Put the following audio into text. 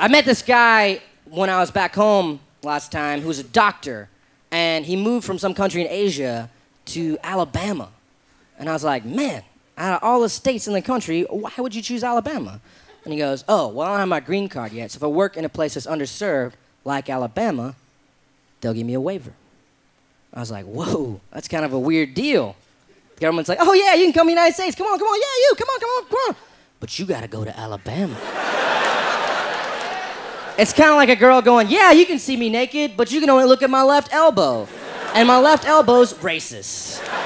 I met this guy when I was back home last time who was a doctor, and he moved from some country in Asia to Alabama. And I was like, man, out of all the states in the country, why would you choose Alabama? And he goes, oh, well, I don't have my green card yet, so if I work in a place that's underserved, like Alabama, they'll give me a waiver. I was like, whoa, that's kind of a weird deal. The government's like, oh, yeah, you can come to the United States. Come on, yeah, you, come on. But you got to go to Alabama. It's kind of like a girl going, yeah, you can see me naked, but you can only look at my left elbow. And my left elbow's racist.